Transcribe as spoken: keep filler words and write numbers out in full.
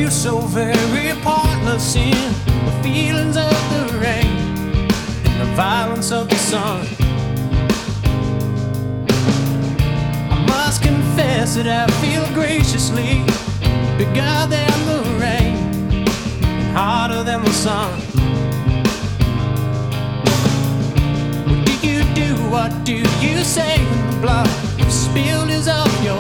you so very partless in the feelings of the rain and the violence of the sun. I must confess that I feel graciously bigger than the rain and harder than the sun. What do you do? What do you say when the blood spilled is up your